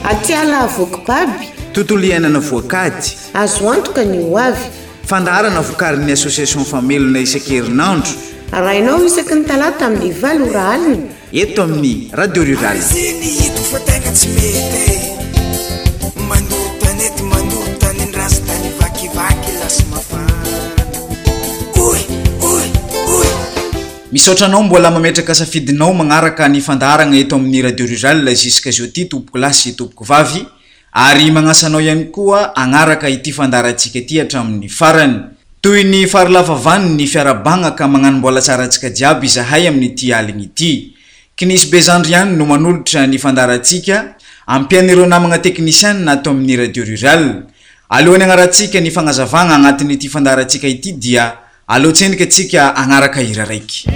atiala vokobaby tontolo iainana voakady azo antoka ny ho avy fandaharana vokarin'ny association famelona isan-kerinandro raha inao isaky ny talata amin'ny 20 ora alina eto amin'ny radio rural misaotranao mbola mametraka safidinao magnaraka ny fandaharagna eto amin'ny radio rural jusqu'à jeudi tompoko lasy tompoko vavy ary magnasanao ihany koa agnaraka ity fandaharantsika ity hatramin'ny farany toy ny faralafavan'ny ny fiarabagnaka magnano mbola tsara antsika jiaby izahay amin'ity aligny ity kinisy bezandro ihany no manolotra ny fandaharantsika ampian'ireo namagna teknisiana ato amin'ny radio rural alohan'ny agnarantsika ny fagnazavagna agnatin'ity fandaharantsika ity dia alohatsendrika atsika agnaraka hira raiky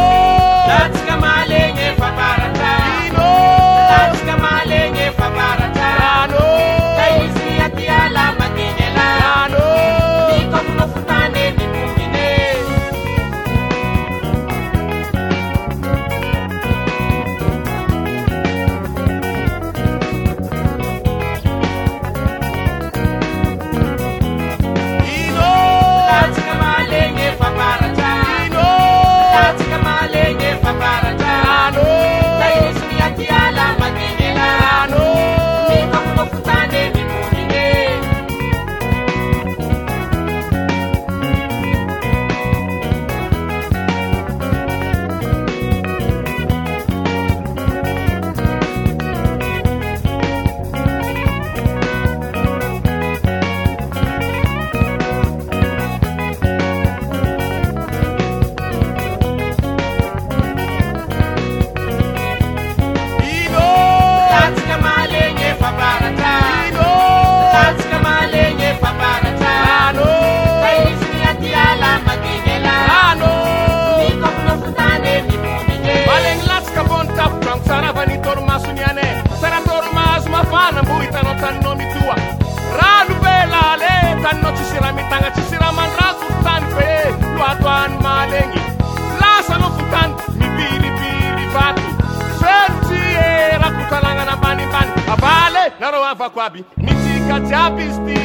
Kwabi Nichika Jabisti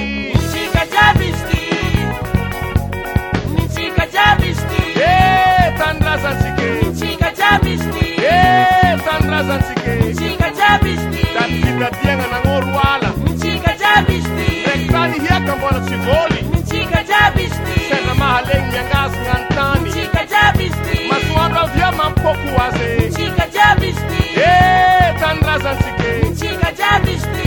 Tandra Zanzike Nichika Jabisti Tandra Zanzike Nichika Jabisti Tandika Tianga na Ngorwala Nichika Jabisti Rektani hiaka mbona chivoli Nichika Jabisti Sena mahalengi yangazi ngantani Nichika Jabisti Masuanda vyama mpoku waze Nichika Jabisti Tandra Zanzike Nichika Jabisti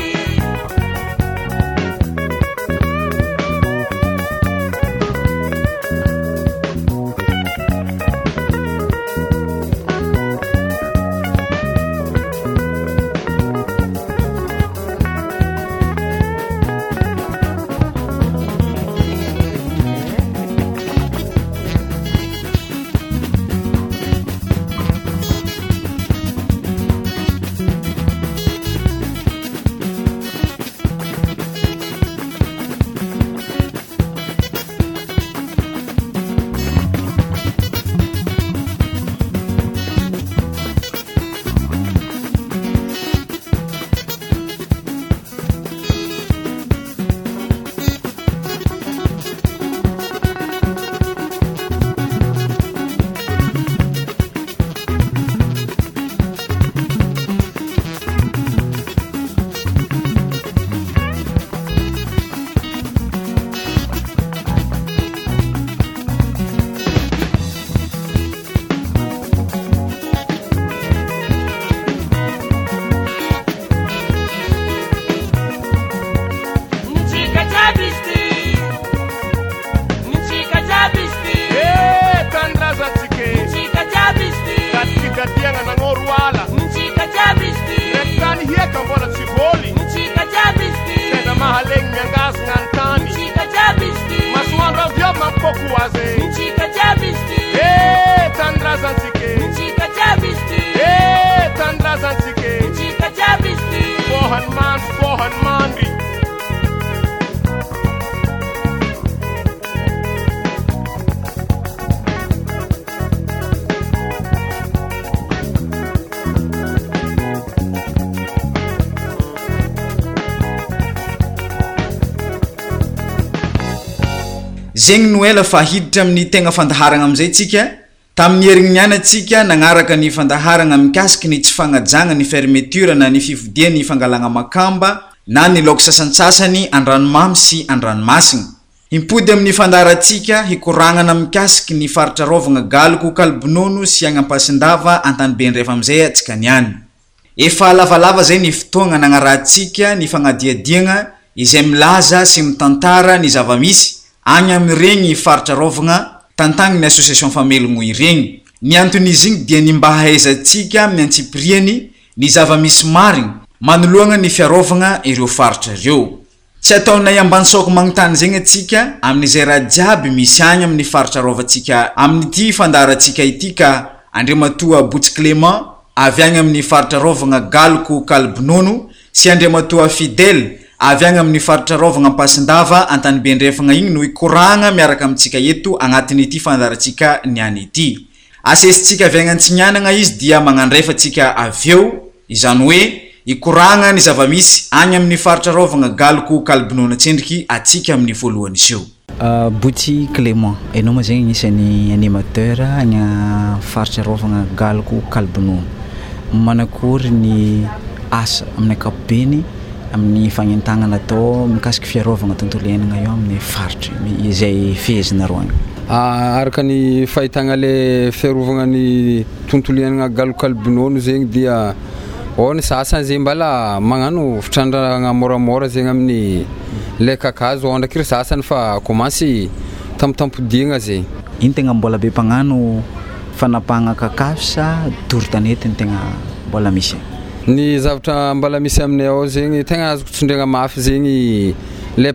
zegny noela fa hiditra amin'ny tegna fandaharagna amin'izay tsika tamin'ny herignanatsika nagnaraka ny fandaharagna mikasiky ny tsy fagnajagna ny fermeture na ny fivodia ny fangalagna makamba na ny laoko sasantsasany andranomamy sy andranomasina impody amin'ny fandaharatsika hikoragnana mikasiky ny faritra rovagna galoko kalbonono sy agnampasindava antanybe ndrefa amin'izay atsika niany efa lavalava zay ny fotoagna nagnarahantsika ny fagnadiadiagna izay milaza sy mitantara ny zavamisy agny amin'ireny faritra rovagna tantagny ny association famelogno ireny ny anton'izy igny dia ny mba hahaizantsika amin'ny antsipiriany ny zavamisy marigny manoloagna ny fiarovagna ireo faritra ireo tsy ataonay ambany soko magnontany zegny atsika amin'izay raha jiaby misy agny amin'ny faritra rovantsika amin'ity fandaharatsika ity ka Andriamatoa Botsy Clément avy agny amin'ny faritra rovagna galoko kalbonono sy Andriamatoa Fidèle avy agny amin'ny faritra rovagna ampasindava antanybe ndrefagna igny no ikoragna miaraka amintsika eto agnatin'ity fandaharatsika niany ity asesitsika avy agny antsinyanagna izy dia magnandrefatsika avyeo izany hoe ikoragna ny zavamisy agny amin'ny faritra rovagna galoko kalbonono tsendriky atsika amin'ny voalohany izeo Botsy Clément enao ma zegny isan'ny animateur agny faritra rovagna galoko kalbonono manakory ny asa amin'ny ankapobeny amin'ny fagnentagnana atao mikasiky fiarovagna tontolo iainagna io amin'ny faritra izay fehezina roagny araka ny fahitagna le fiarovagna ny tontolo iainagna galoko kalbonono zegny dia ny sasany zegny mbala magnano fitrandragna moramora zegny amin'ny le kakazo ndraiky sasany fa komansy tampotampodigna zegny iny tegna mbola be mpagnano fanapahagna kakazo sa doro-tanety ny tegna mbola misy ny zavatra mbala misy aminay ao zegny tegna azoko tsindriagna mafy zegny le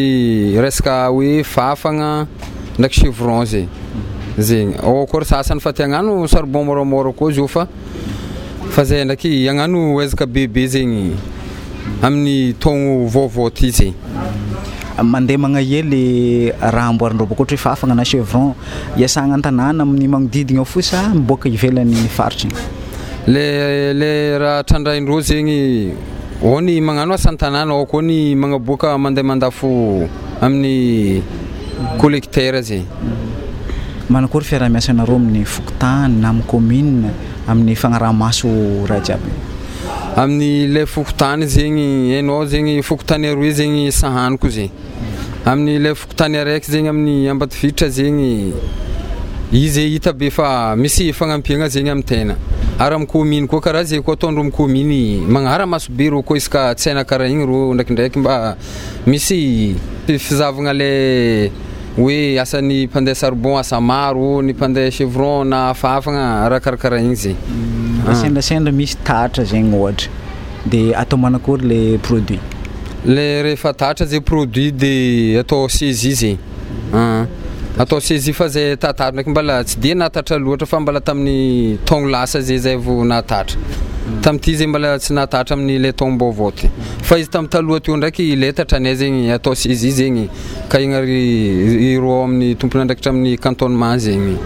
resaka hoe fafagna ndraiky chevron zegny koa sasany fa tiagnano charbon moramora koa zio fa zay ndraiky agnano ezaka bebe zegny amin'ny togno vaovao ty zegny mandeha magnahely raha amboarindreo bokotra hoe fafagna na chevron iasagna an-tanàna amin'ny magnodidina fosa miboaka ivelan'ny faritra le raha trandraindreo zegny ny magnano asa an-tanàna ao koa ny magnaboaka mandeha mandafo amin'ny collecteur zegny manakory fiaraha-miasanareo amin'ny fokotany na amin'ny commune amin'ny fagnaraha-maso raha jiaby amin'ny le fokotany zegny hainao zegny fokotany aroe zegny sahaniko zegny amin'ny le fokotany araiky zegny amin'ny Ambatovitra zegny izy hita be fa misy fagnampiagna zegny amin'ny tena ary amin'ny commune koa karaha zay koa ataondreo amin'ny commune magnara-maso be reo koa isaka tsaina karaha igny reo ndraikindraiky mba misy fizavagna le hoe asan'ny mpandeha charbon asa maro ny mpandeha chevron na fafagna raha karakaraha igny zegny sendasendra misy tatra zegny ohatra dia atao manakory le produit le rehefa tatra zay produit dia atao saisie zegny atao saisie fa zay tatatra ndraiky mbala tsy dia natatra loatra fa mbala tamin'ny taogno lasa zay vao natatra tamin'ity zay mbala tsy natatra amin'ny le taogno vaovao ty fa izy tamin'ny taloha teo ndraiky le tatranay zegny atao saisie zegny ka igny ireo amin'ny tompony andraikitra amin'ny cantonnement zegny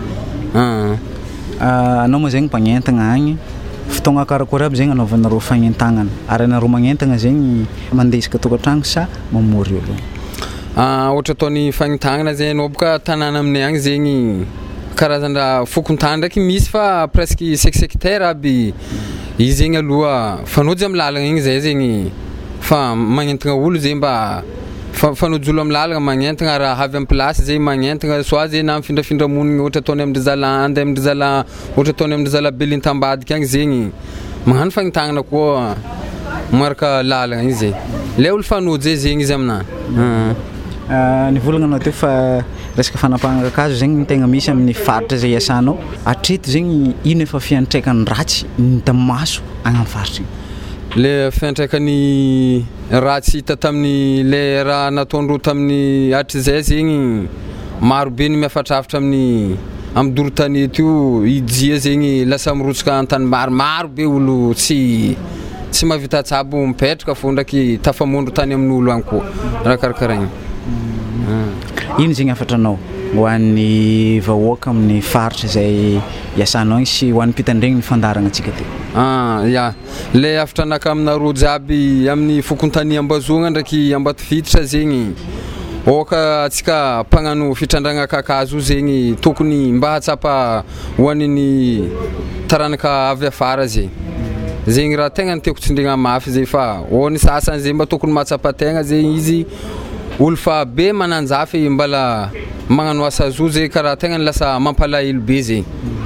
anao ma zegny mpagnentagna agny fotoagna karakory aby zegny anaovanareo fagnentagnana ary anareo magnentagna zegny mandeha isaka tokantragno sa mamory olo ohatra ataony fagnentagnana zegny anao boka tanàna aminay agny zegny karazana fokon-tany ndraiky misy fa presque 5 hectares aby izy zegny aloha fanojy amin'ny lalagna igny zay zegny fa magnentagna olo zegny mba fanojolo amin'ny lalagna magnentagna raha avy amin'ny place zegny magnentagna soit zegny na mifindrafindra monigny ohatra ataony amin'ny zala andeha amin'ny zala ohatra ataony amin'ny zala belintambadiky agny zegny magnano fagnentagnana koa maraka lalagna igny zegny le olo fanojy zegny izy aminany nivolagna anao teo fa resaka fanapahagna kakazo zegny tegna misy amin'ny faritra zay iasanao atreto zegny ino efa fiantraikany ratsy ny damaso agny amin'ny faritra le fiantraikany ratsy hita tamin'ny le raha nataondreo tamin'ny hatrizay zegny marobe ny miafatrafatra amin'ny doro-tanety io ijia zegny lasa mirotsaka an-tany maro be olo tsy mahavita tsabo mipetraka fo ndraiky tafamondro tany amin'ny olo agny koa raha karakaraha ino zegny afatranao ho an'ny vahoaka amin'ny faritra zay iasanao sy ho an'ny mpitandregny ny fandaragna antsika teo le afitranaka aminareo jiaby amin'ny fokontany ambazogna ndraiky Ambatovitra zegny oka atsika mpagnano fitrandagna kakazo zegny tokony mba hatsapa hoaniny taranaka avy afara zegny raha tegna ny tiako tsindrigna mafy zay fa ny sasany zay mba tokony mahatsapa tegna zegny izy olo fa be mananjafy mbala magnano asa zo zay karaha tegna ny lasa mampalahelo be zegny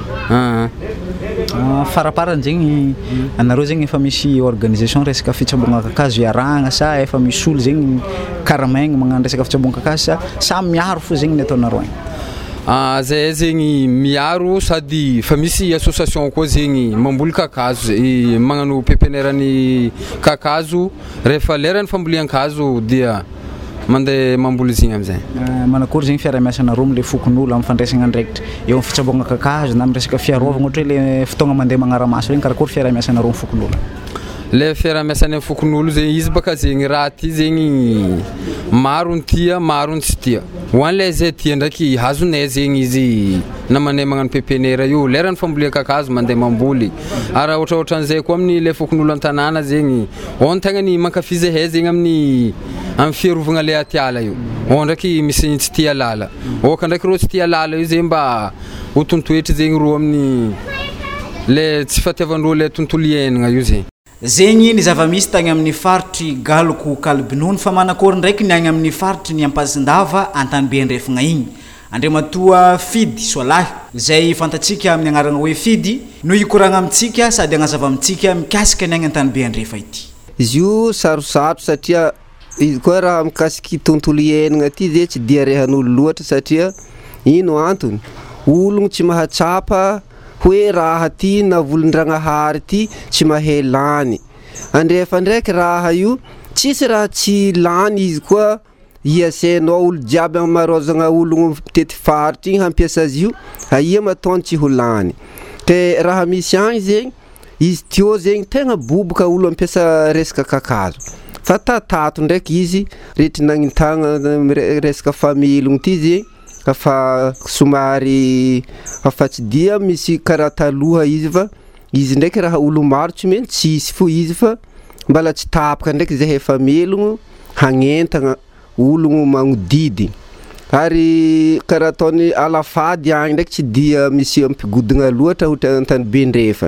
faraparany zegny anareo zegny efa misy organisation resaka fitsambogna kakazo iaragna sa efa misy olo zegny karamaigny magnano resaka fitsambogna kakazo sa miaro fo zegny ny ataonareo agny zay zegny miaro sady fa misy association koa zegny mamboly kakazo magnano pépinière-ny kakazo rehefa lerany fambolean-kazo dia mandeha mamboly zegny amizay manakory zegny fiara-miasanareo am'le fokon'olo amin'ny fandraisagna andraikitra eo amin'ny fitsambogna kakazo na amin'ny resaka fiarovagna ohatra hoe le fotoagna mandeha magnaramaso regny karakory fiara-miasanareo amin'ny fokon'olo le fiara-miasany amin'ny fokon'olo zegny izy baka zegny raha ty zegny maro ny tia maro ny tsy tia hoan'lay zay tia ndraiky hazonay zegny izy namanay magnano pépinière io lerany fambolia kakazo mandeha mamboly raha ohatraohatran'izay koa amin'ny le fokon'olo an-tanàna zegny ny tegna ny mankafizy hay zegny amin'ny fiarovagna le atiala io ndraiky misy tsy tia lala oka ndraiky rô tsy tia lala io zegny mba ho tontoetry zegny ro amin'ny le tsy fatiavandreo le tontolo iainagna io zegny zegny ny zava-misy tagny amin'ny faritry Galoko Kalbinono fa manakory ndraiky ny agny amin'ny faritry ny Ampasindava Antanibe andrefagna igny Andriamatoa Fidy Soalahy zay fantatsika amin'ny agnarana hoe Fidy no ikoragna amitsika sady agnazava amitsika mikasika ny agny Antanibe andrefa ity izy io sarosatro satria izy koa raha mikasiky tontolo iainagna ty zay tsy dia rehan'olo loatra satria ino antony ologno tsy mahatsapa hoe raha ty na volon-dragnahary ty tsy mahay lany andrefa ndraiky raha io tsisy raha tsy lany izy koa iasainao olo jiaby marozagna ologno mitety faritry igny hampiasa azy io aia mataony tsy ho lany te raha misy agny zegny izy teo zegny tegna boboka olo ampiasa resaka kakazo fa tatato ndraiky izy rehetra nagnintagna resaka famelogno ty zegny afa somary afa tsy dia misy karaha taloha izy fa izy ndraiky raha olo maro tsy mety tsisy fo izy fa mbala tsy tapaka ndraiky zay efa melogno hagnentagna ologno magnodidy ary karaha ataony alafady agny ndraiky tsy dia misy ampigodagna loatra ohatra Antanibe ndrefa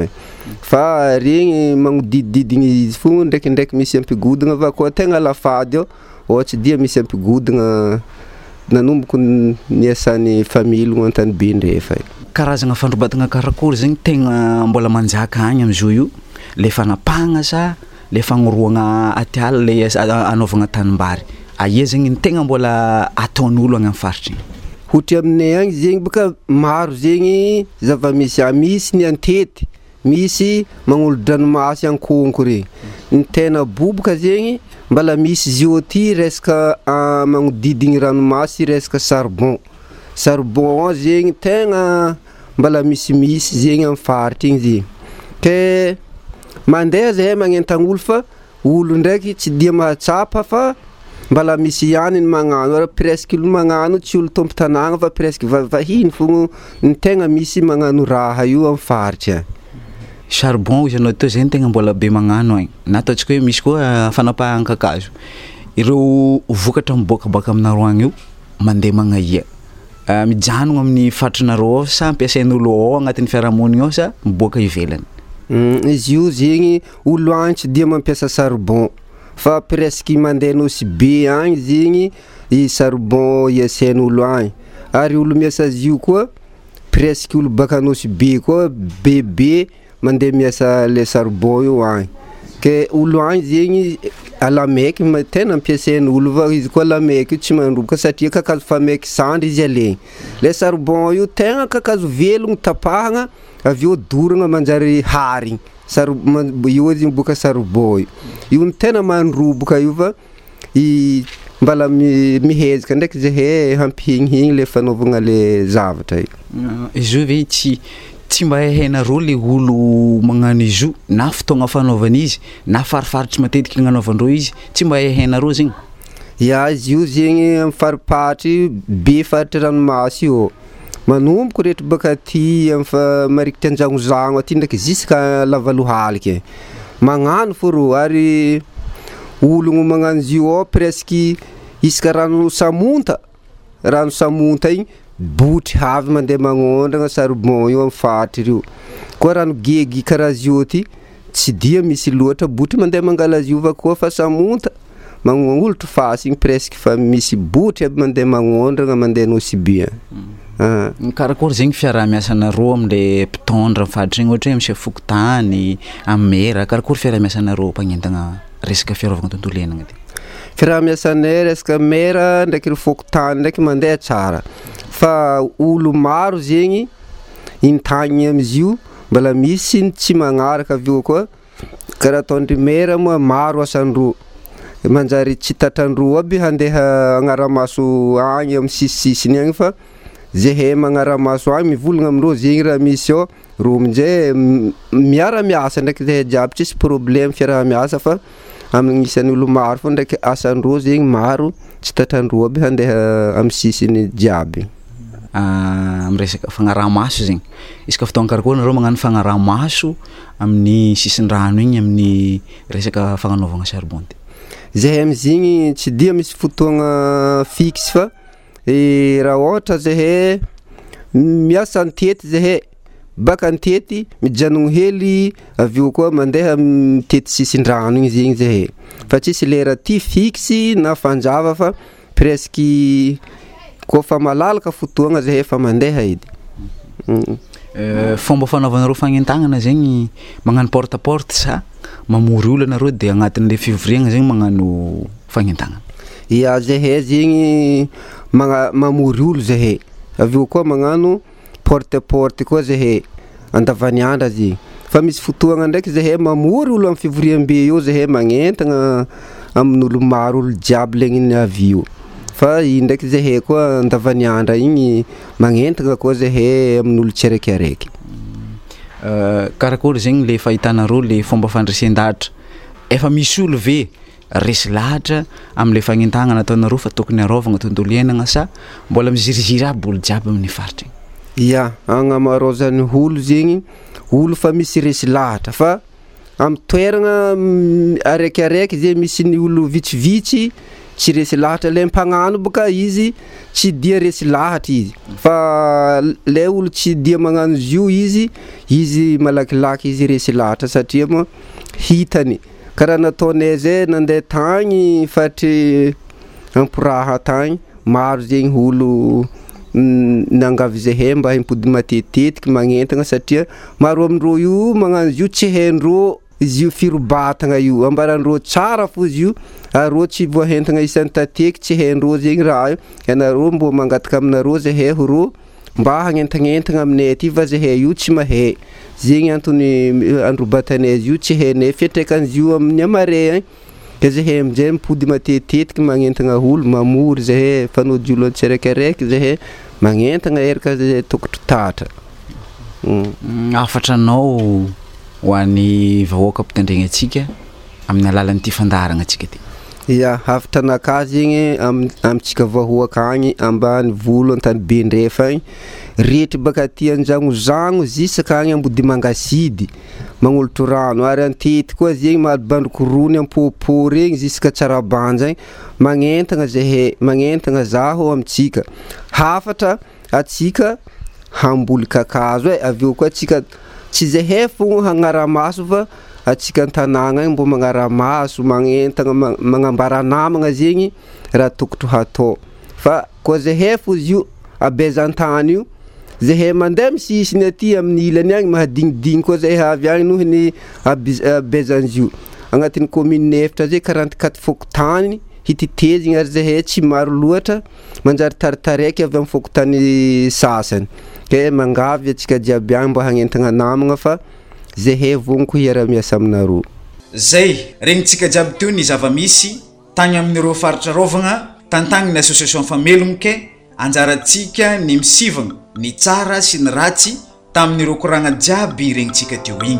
fa regny magnodididigny izy fo ndraikindraiky misy ampigodagna fa koa tegna alafady ao tsy dia misy ampigodagna nanomboky niasan'ny familogno Antanibe ndrefa karazagna fandrobatagna karakory zegny tegna mbola manjaka agny am'zao io le fanapagna sa le fagnoroagna atiala le anaovagna tanimbary aia zegny ny tegna mbola ataon'olo agny amin'ny faritry ohatra aminay agny zegny baka maro zegny zava-misy misy ny antety misy magnolo-dranomasy ankonko regny ny tena boboka zegny mbala misy zio ty resaka magnodidigny ranomasy resaka charbon zegny tegna mbala misy zegny amin'ny faritry igny zegny ke mandeha zahay magnentagna fa olo ndraiky tsy dia mahatsapa fa mbala misy ihany ny magnano presque olo magnano tsy olo tompo tanàgna fa presque vahiny fogno ny tegna misy magnano raha io amin'ny faritry charbon izy anao teo zegny tegna mbola be magnano agny na ataontsika hoe misy koa fanapahagna kakazo ireo vokatra miboakabaka aminareo agny io mandeha magnaia mijanogna amin'ny faritrinareo sa ampiasain'olo ao agnatin'ny fiarahamonigny ao sa miboaka ivelany izy io zegny olo agny tsy dia mampiasa charbon fa presque mandeha Nosy-Be agny zegny i charbon iasain'olo agny ary olo miasa azy io koa presque olo baka Nosy-Be koa bebe mandeha miasa le charbon io agny ke olo agny zegny alamaiky tena ampiasain'olo fa izy koa alamaiky io tsy mandroboka satria kakazo fa maiky sandry izy alegny le charbon io tegna kakazo velogno tapahagna avy eo doragna manjary harigny io zegny boka charbon io ny tena mandroboka io fa mbala mihezaka ndraiky zahay hampihigny le fanaovagna le zavatra io izy io ve tsy mba hainareo le olo magnano izy io na fotoagna fanaovana izy na farifaritry matetiky gnanaovandreo izy tsy mba hainareo zegny izy io zegny amin'ny fariparitry be faritry ranomasy io manomboka rehetra baka ty marikitry anjagnozagno aty ndraiky ziska lavalohalika magnano fô ro ary ologno magnano izy io ao presque isaka rano samonta igny botry havy mandeha magnondragna charbon io amin'ny fatra io koa rano gegy karaha zio ty tsy dia misy loatra botry mandeha mangala ziova koa fa samonta magnolotro fasy igny presque fa misy botry aby mandeha magnondragna mandeha nosibia. Karakory zegny fiaraha-miasanareo am'le mpitondra fatra igny ohatra hoe monsieur Fokotany amera karakory fiaraha-miasanareo mpagnentagna resaka fiarovagna tontolo iainagna ty? Fiaraha-miasanay resaka mera ndraiky Fokotany ndraiky mandeha tsara fa olo maro zegny intagny amizio mbala misy tsy magnaraka aveo koa karaha ataondry mera moa maro asandro manjary tsy tatrandro aby handeha agnaramaso agny amin'ny sisisisiny agny fa zehe magnaramaso agny mivolagna amindreo zegny raha misy ao ro aminjay miara-miasa ndraiky zehe jiaby tsisy problème fiaraha-miasa fa amin'isany olo maro fo ndraiky asandreo zegny maro tsy tatrandro aby handeha amin'ny sisiny jiaby. Am'resaka fagnaraha-maso zegny isaka fotoagna karakory nareo magnano fagnaraha-maso amin'ny sisin-drano igny amin'ny resaka fagnanaovagna charbon ty? Zahay amizigny tsy dia misy fotoagna fixe fa raha ohatra zahay miasa antety zahay baka antety mijanogno hely aveo koa mandeha mitety sisin-drano igny zegny zahay fa tsisy lera ty fixe na fanjava fa presque koa fa malalaka fotoagna zahay fa mandeha edy. Fomba fanaovanareo fagnentagnana zegny magnano porte à porte sa mamory olo anareo de agnatin'le fivoriagna zegny magnano fagnentagnana? Ya zahay zegny mamory olo zahay aveo koa magnano porte à porte koa zahay andavaniandra zegny fa misy fotoagna ndraiky zahay mamory olo amin'ny fivoriam-be io zahay magnentagna amin'olo maro olo jiaby legniny avy io fa ndraiky zahay koa andavaniandra igny magnentagna koa zahay amin'olo tsiraikaraiky. Karakory zegny le fahitanareo le fomba fandresen-dahatra efa misy olo ve resy lahatra am'le fagnentagnana ataonareo fa tokony arovagna tontolo iainagna sa mbola miziriziry aby olo jiaby amin'ny faritra igny? Ya agnamarozany olo zegny olo fa misy resy lahatra fa amin'ny toeragna araikiaraiky zegny misy ny olo vitsivitsy tsy resy lahatra le mpagnano boka izy tsy dia resy lahatra izy fa le olo tsy dia magnano zio izy malakilaky izy resy lahatra satria moa hitany karaha nataonay zay nandeha tagny fatry amporaha tagny maro zegny olo nangavy zahay mba himpody matetitetiky magnentagna satria maro amindreo io magnano zio tsy haindreo izy io firobatagna io ambarandreo tsara fo izy io areo tsy voahentagna isan'ny tateky tsy haindreo zegny raha io ianareo mbo mangataka aminareo zahay ro mba hagnentagnentagna aminay aty fa zahay io tsy mahay zegny antony androbatanay izy io tsy hainay fiatraikan'izy io amin'ny amare ka zahay amizay mipody matetitetiky magnentagna olo mamory zahay fanody olo tsiraikaraiky zahay magnentagna eraka zahay tokotro tatra. Afatranao ho an'ny vahoaka mpitandregny atsika amin'ny alalan'ity fandaharagna atsika ty? Ya hafatra anaka zegny amitsika vahoaka agny ambany volo antany Bendrefa agny rehetra baka ty anjagnozagno zisaka agny ambody Mangasidy magnolotro rano ary antety koa zegny malibandrokorony ampopo regny zisaka Tsarabanja agny magnentagna zahay magnentagna zaho amitsika hafatra atsika hamboly kakazo aveo koa atsika tsy zahay fogna hagnaramaso fa atsika an-tanagna agny mbo magnaramaso magnentagna magnambara namagna zegny raha tokotro hatao fa koa zahay fo izy io abezan-tany io zahay mandeha misisiny aty amin'ny ilany agny mahadinidigny koa zahay avy agny noho ny abezan'izy io agnatin'ny commune efatra zay 44 Fokotany hitetezigny ary zahay tsy maro loatra manjary taritaraiky avy amin'ny Fokotany sasany ke mangavy atsika jiaby agny mba hagnentagna namagna fa zahay vogniko hiara-miasa aminareo. Zay regnitsika jiaby teo ny zava-misy tagny amin'ireo faritra rovagna tantagniny association famelomke anjaratsika ny misivagna ny tsara sy ny ratsy tamin'ireo koragna jiaby regnitsika teo igny.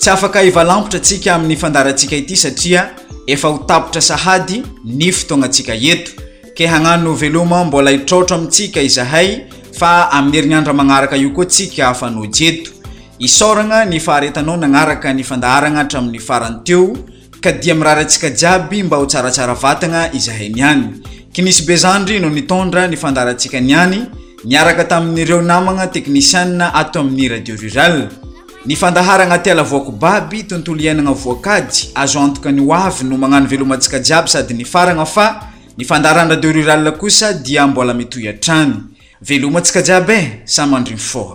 tsy afaka ivalampotra atsika amin'ny fandarantsika ity satria efa ho tapitra sahady ny fotoagnantsika eto ke hagnano veloma mbola hitrotro amintsika izahay fa amin'ny herinandro magnaraka io koa tsika afanao jeto isoragna ny faharetanao nagnaraka ny fandaharagna hatramin'ny farany teo ka dia mirarantsika jiaby mba ho tsaratsara vatagna izahay niany kinisy bezandry no nitondra ny fandarantsika niany niaraka tamin'ireo namagna teknisianina ato amin'ny radio rural ny fandaharagna tiala voako baby tontolo iainagna voakady azo antoka ny hoavy no magnano velomantsika jiaby sady ny faragna fa ny fandaharana radio rural kosa dia mbola mitoy hatrany velomantsika jiaby samandry fo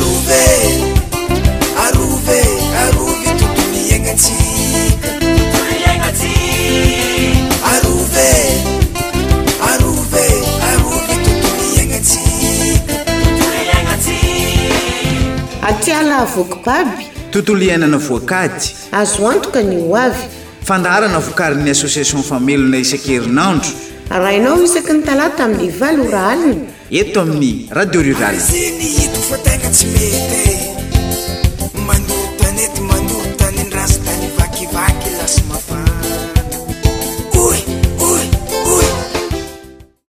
atiala voako baby tontolo iainana voakady azo antoka ny hoavy fandaharana vokarin'ny association famelona isan-kerinandro arahinao isaky ny talata amin'ny 7 ora alina eto amin'ny radio rural Zini itu fatanga tsimete